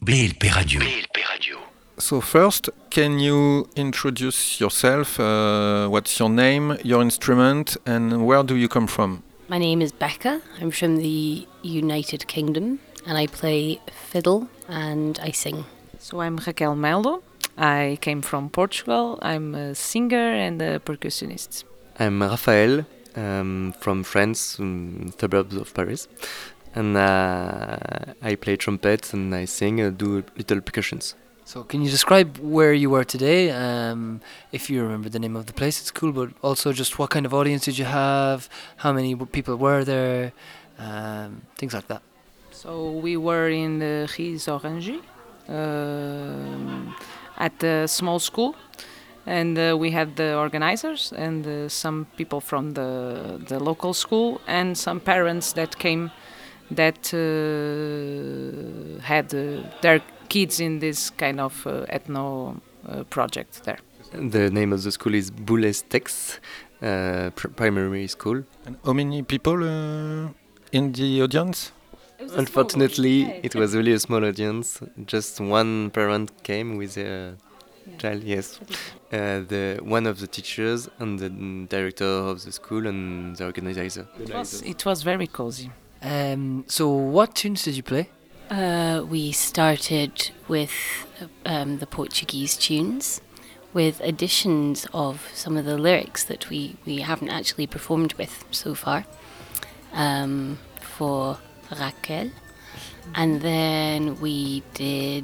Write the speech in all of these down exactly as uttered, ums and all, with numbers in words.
B L P Radio. B L P Radio. So first, can you introduce yourself? Uh, what's your name, your instrument, and where do you come from? My name is Becca. I'm from the United Kingdom, and I play fiddle and I sing. So I'm Raquel Melo. I came from Portugal. I'm a singer and a percussionist. I'm Raphaël, um, from France, um, suburbs of Paris. And uh, I play trumpet and I sing, uh, do little percussions. So can you describe where you were today? Um, if you remember the name of the place, it's cool, but also just what kind of audience did you have? How many w- people were there? Um, things like that. So we were in the Riz Orange uh, at a small school. And uh, we had the organizers and uh, some people from the, the local school and some parents that came that uh, had uh, their kids in this kind of uh, ethno uh, project there. The name of the school is Boulestex uh, pr- Primary School. And how many people uh, in the audience? Unfortunately, it was really a small audience. Just one parent came with a yeah. child, yes. Uh, the one of the teachers and the director of the school and the organizer. It was, it was very cozy. Um, so what tunes did you play? Uh, we started with um, the Portuguese tunes, with additions of some of the lyrics that we, we haven't actually performed with so far, um, for Raquel. And then we did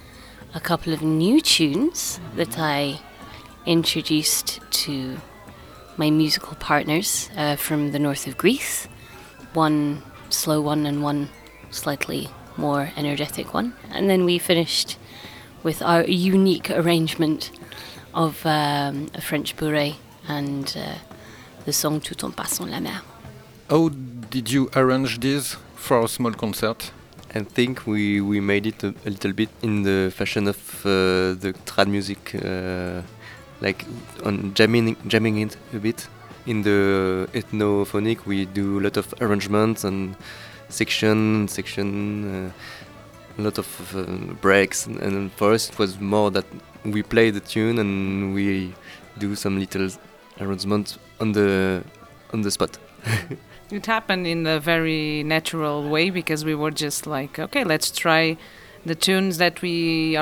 a couple of new tunes that I introduced to my musical partners uh, from the north of Greece. One slow one and one slightly more energetic one. And then we finished with our unique arrangement of um, a French bourrée and uh, the song Tout en passant la mer. How did you arrange this for a small concert? I think we, we made it a, a little bit in the fashion of uh, the trad music, uh, like on jamming, jamming it a bit. In the ethnophonic, we do a lot of arrangements and section, section, uh, a lot of uh, breaks. And, and for us, it was more that we play the tune and we do some little arrangements on the on the spot. It happened in a very natural way because we were just like, okay, let's try the tunes that we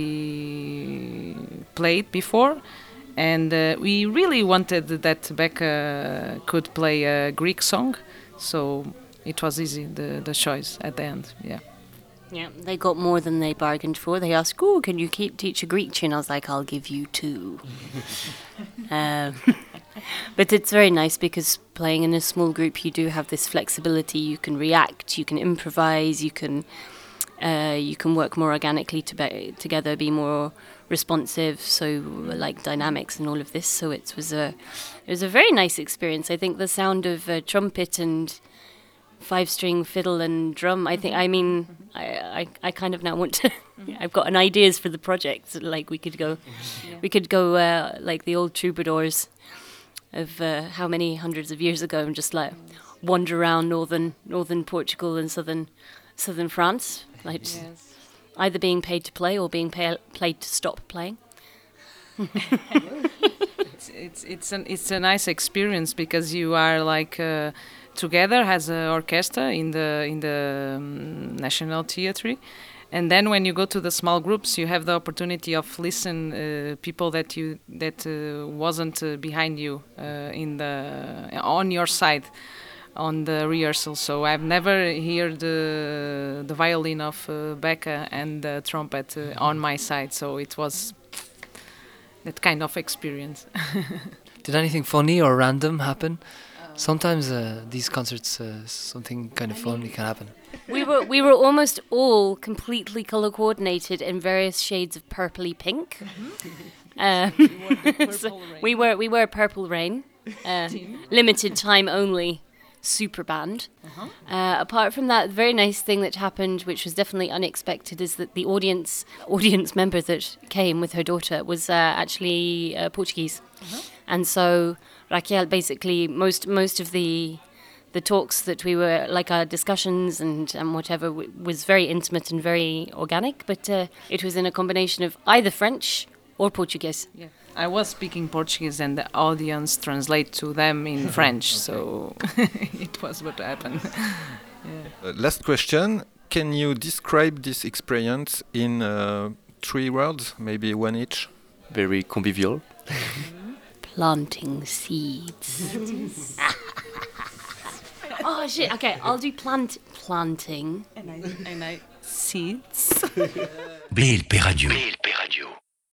already played before. And uh, we really wanted that Becca could play a Greek song, so it was easy, the, the choice at the end, yeah. Yeah, they got more than they bargained for. They asked, oh, can you keep, teach a Greek tune? I was like, I'll give you two. um, but it's very nice because playing in a small group, you do have this flexibility. You can react, you can improvise, you can uh, you can work more organically to be, together, be more responsive, so like dynamics and all of this. So it was a it was a very nice experience. I think the sound of uh, trumpet and five-string fiddle and drum, I think, I mean, I, I, I kind of now want to, I've got an ideas for the project, like we could go, yeah. we could go uh, like the old troubadours of uh, how many hundreds of years ago and just like wander around northern northern Portugal and southern southern France, like yes. either being paid to play or being pay, paid to stop playing. it's it's it's an it's a nice experience because you are like uh, together as an orchestra in the in the um, National Theatre, and then when you go to the small groups, you have the opportunity of listen uh, people that you that uh, wasn't uh, behind you uh, in the on your side. On the rehearsal, so I've never heard the the violin of uh, Becca and the trumpet uh, on my side, so it was that kind of experience. Did anything funny or random happen? Sometimes uh, these concerts, uh, something kind of funny can happen. We were we were almost all completely color coordinated in various shades of purpley pink. um, so we were we were Purple Rain, uh, limited time only. Super band. Uh-huh. Uh, apart from that, very nice thing that happened, which was definitely unexpected, is that the audience audience member that came with her daughter was uh, actually uh, Portuguese, uh-huh. and so Raquel basically most most of the the talks that we were, like our discussions and, and whatever, w- was very intimate and very organic, but uh, it was in a combination of either French or Portuguese. Yeah. I was speaking Portuguese and the audience translate to them in French, so it was what happened. Yeah. Uh, last question. Can you describe this experience in uh, three words, maybe one each? Very convivial. Planting seeds. Oh shit, okay, I'll do plant planting. And I, and I seeds. B L P Radio.